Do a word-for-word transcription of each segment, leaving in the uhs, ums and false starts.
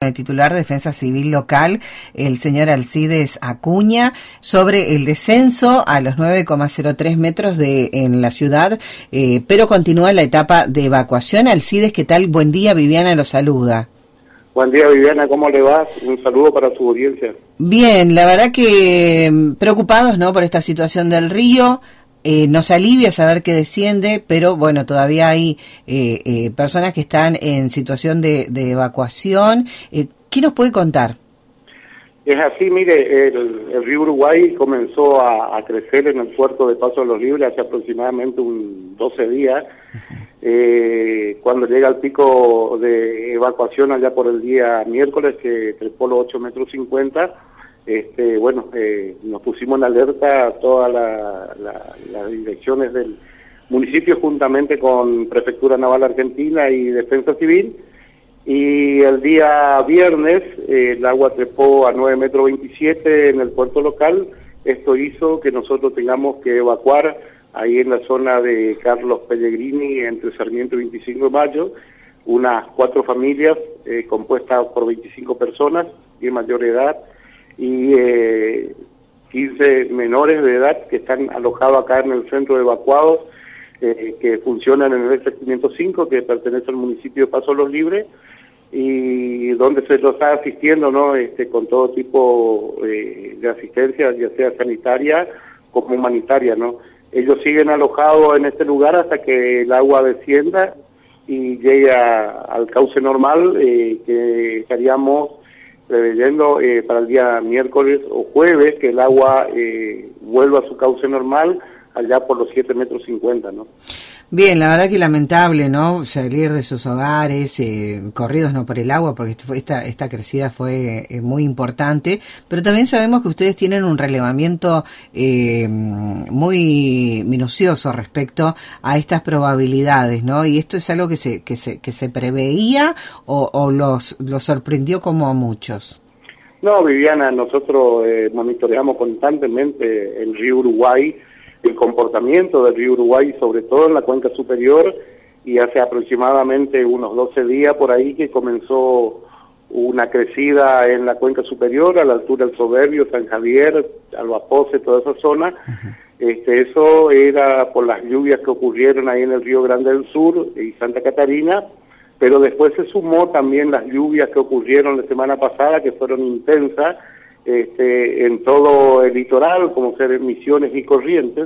el titular de Defensa Civil Local, el señor Alcides Acuña, sobre el descenso a los nueve coma cero tres metros de en la ciudad, eh, pero continúa la etapa de evacuación. Alcides, ¿qué tal? Buen día, Viviana lo saluda. Buen día, Viviana, ¿cómo le va? Un saludo para su audiencia. Bien, la verdad que preocupados, ¿no?, por esta situación del río. Eh, nos alivia saber que desciende, pero bueno, todavía hay eh, eh, personas que están en situación de, de evacuación. Eh, ¿Qué nos puede contar? Es así, mire, el, el río Uruguay comenzó a, a crecer en el puerto de Paso de los Libres hace aproximadamente un doce días. Uh-huh. eh, cuando llega el pico de evacuación allá por el día miércoles, que trepó los ocho metros cincuenta, Este, bueno, eh, nos pusimos en alerta a todas la, la, las direcciones del municipio juntamente con Prefectura Naval Argentina y Defensa Civil, y el día viernes eh, el agua trepó a nueve metros veintisiete en el puerto local. Esto hizo que nosotros tengamos que evacuar ahí en la zona de Carlos Pellegrini, entre Sarmiento y veinticinco de mayo, unas cuatro familias eh, compuestas por veinticinco personas de mayor edad, y eh, quince menores de edad que están alojados acá en el centro de evacuados, eh, que funcionan en el S quinientos cinco, que pertenece al municipio de Paso de los Libres, y donde se los está asistiendo, ¿no?, este, con todo tipo eh, de asistencia, ya sea sanitaria como humanitaria, ¿no? Ellos siguen alojados en este lugar hasta que el agua descienda y llegue a, al cauce normal, eh, que estaríamos preveyendo eh, para el día miércoles o jueves que el agua eh, vuelva a su cauce normal allá por los siete metros cincuenta, ¿no? Bien, la verdad que lamentable, ¿no?, salir de sus hogares, eh, corridos no por el agua, porque esta esta crecida fue eh, muy importante, pero también sabemos que ustedes tienen un relevamiento eh, muy minucioso respecto a estas probabilidades, ¿no? Y esto es algo que se que se que se preveía o, o los los sorprendió como a muchos. No, Viviana, nosotros eh, monitoreamos constantemente el río Uruguay, el comportamiento del río Uruguay, sobre todo en la cuenca superior, y hace aproximadamente unos doce días por ahí que comenzó una crecida en la cuenca superior, a la altura del Soberbio, San Javier, Albapoce, toda esa zona. Uh-huh. Este, eso era por las lluvias que ocurrieron ahí en el Río Grande del Sur y Santa Catarina, pero después se sumó también las lluvias que ocurrieron la semana pasada, que fueron intensas, Este, en todo el litoral, como ser Misiones y Corrientes,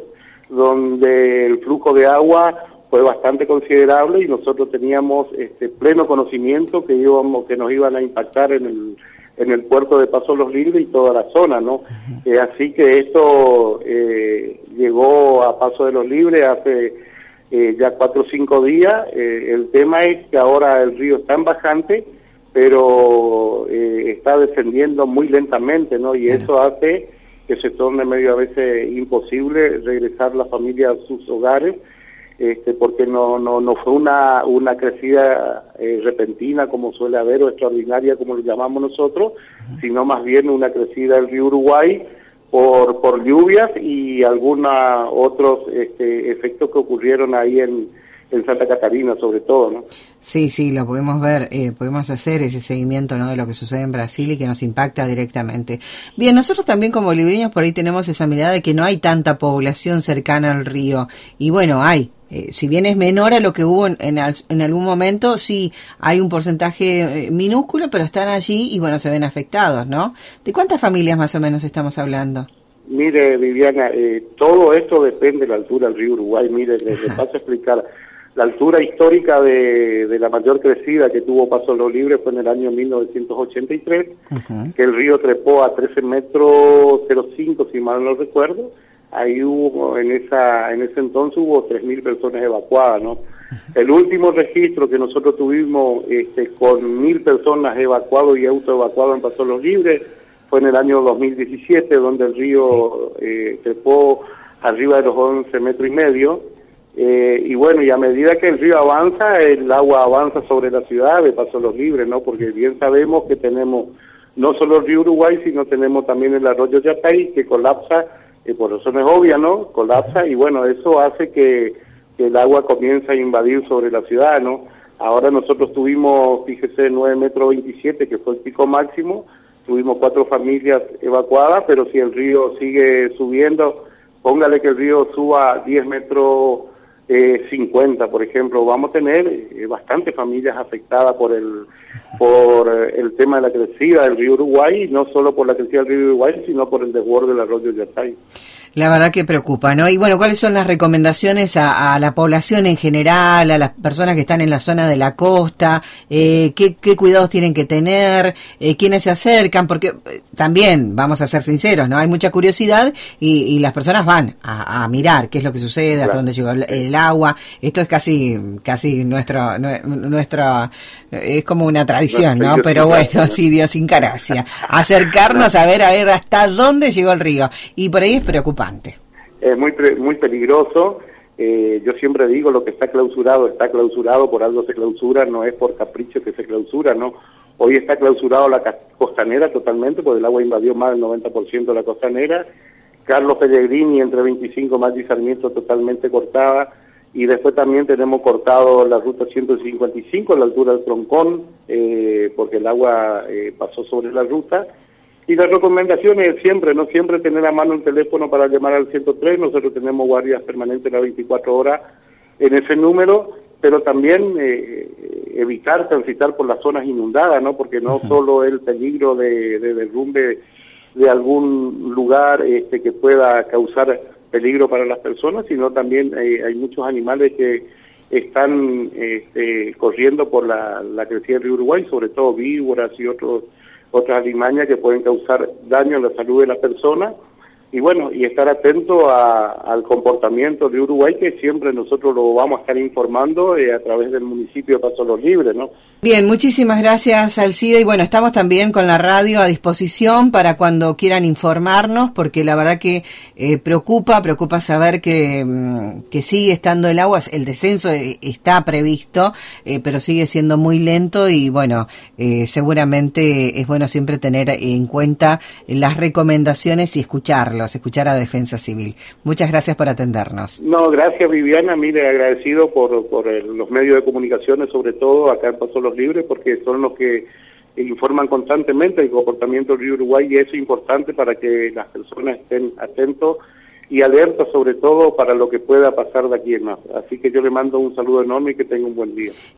donde el flujo de agua fue bastante considerable y nosotros teníamos este, pleno conocimiento que íbamos, que nos iban a impactar en el en el puerto de Paso de los Libres y toda la zona, ¿no? Uh-huh. Eh, así que esto eh, llegó a Paso de los Libres hace eh, ya cuatro o cinco días. Eh, el tema es que ahora el río está en bajante, pero eh, está descendiendo muy lentamente, ¿no? Y eso hace que se torne medio a veces imposible regresar la familia a sus hogares, este, porque no no no fue una una crecida eh, repentina como suele haber, o extraordinaria como lo llamamos nosotros, uh-huh. sino más bien una crecida del río Uruguay por por lluvias y algunos otros este, efectos que ocurrieron ahí en en Santa Catarina, sobre todo, ¿no? Sí, sí, lo podemos ver, eh, podemos hacer ese seguimiento, ¿no?, de lo que sucede en Brasil y que nos impacta directamente. Bien, nosotros también como libreños por ahí tenemos esa mirada de que no hay tanta población cercana al río, y bueno, hay, eh, si bien es menor a lo que hubo en, en, en algún momento, sí hay un porcentaje eh, minúsculo, pero están allí y bueno, se ven afectados, ¿no? ¿De cuántas familias más o menos estamos hablando? Mire, Viviana, eh, todo esto depende de la altura del río Uruguay. Mire, le, le paso a explicar. La altura histórica de, de la mayor crecida que tuvo Paso de los Libres fue en el año mil novecientos ochenta y tres, uh-huh. que el río trepó a trece metros cero cinco, si mal no recuerdo. Ahí hubo, en esa en ese entonces hubo tres mil personas evacuadas, ¿no? Uh-huh. El último registro que nosotros tuvimos este, con mil personas evacuadas y autoevacuadas en Paso de los Libres fue en el año dos mil diecisiete, donde el río sí. eh, trepó arriba de los once metros y medio. Eh, y bueno, y a medida que el río avanza, el agua avanza sobre la ciudad de Paso de los Libres, ¿no? Porque bien sabemos que tenemos no solo el río Uruguay, sino tenemos también el arroyo Yatay, que colapsa, eh, por razones obvias, ¿no? Colapsa, y bueno, eso hace que, que el agua comience a invadir sobre la ciudad, ¿no? Ahora nosotros tuvimos, fíjese, nueve metros veintisiete, que fue el pico máximo, tuvimos cuatro familias evacuadas, pero si el río sigue subiendo, póngale que el río suba diez metros eh, cincuenta, por ejemplo, vamos a tener eh, bastantes familias afectadas por el por eh, el tema de la crecida del río Uruguay, y no solo por la crecida del río Uruguay, sino por el desborde del arroyo Yatay. La verdad que preocupa, ¿no? Y bueno, ¿cuáles son las recomendaciones a, a la población en general, a las personas que están en la zona de la costa? Eh, ¿qué, qué cuidados tienen que tener? Eh, ¿Quiénes se acercan? Porque eh, también, vamos a ser sinceros, ¿no? Hay mucha curiosidad y, y las personas van a, a mirar qué es lo que sucede, claro, hasta dónde llegó el, el agua. Esto es casi casi nuestro, nuestro es como una tradición, ¿no? Pero bueno, sí, idiosincrasia. Acercarnos a ver, a ver hasta dónde llegó el río. Y por ahí es preocupante. Es muy muy peligroso. Eh, yo siempre digo, lo que está clausurado está clausurado, por algo se clausura, no es por capricho que se clausura, ¿no? Hoy está clausurado la costanera totalmente, porque el agua invadió más del noventa por ciento de la costanera. Carlos Pellegrini entre veinticinco más y Sarmiento totalmente cortada, y después también tenemos cortado la ruta ciento cincuenta y cinco a la altura del Troncón, eh, porque el agua eh, pasó sobre la ruta. Y la recomendación es siempre, no siempre tener a mano el teléfono para llamar al ciento tres, nosotros tenemos guardias permanentes las veinticuatro horas en ese número, pero también eh, evitar transitar por las zonas inundadas, ¿no? Porque no uh-huh. solo el peligro de, de derrumbe de algún lugar este, que pueda causar peligro para las personas, sino también eh, hay muchos animales que están este, corriendo por la, la crecida del río Uruguay, sobre todo víboras y otros otras alimañas que pueden causar daño a la salud de la persona, y bueno, y estar atento a, al comportamiento de Uruguay, que siempre nosotros lo vamos a estar informando eh, a través del municipio de Paso Los Libres, ¿no? Bien, muchísimas gracias, Alcide, y bueno, estamos también con la radio a disposición para cuando quieran informarnos, porque la verdad que eh, preocupa, preocupa saber que, que sigue estando el agua, el descenso está previsto, eh, pero sigue siendo muy lento, y bueno, eh, seguramente es bueno siempre tener en cuenta las recomendaciones y escucharlo, escuchar a Defensa Civil. Muchas gracias por atendernos. No, gracias, Viviana, mire, agradecido por, por el, los medios de comunicaciones, sobre todo acá en Paso Los Libres, porque son los que informan constantemente el comportamiento del río Uruguay, y eso es importante para que las personas estén atentos y alertas, sobre todo para lo que pueda pasar de aquí en más. Así que yo le mando un saludo enorme y que tenga un buen día.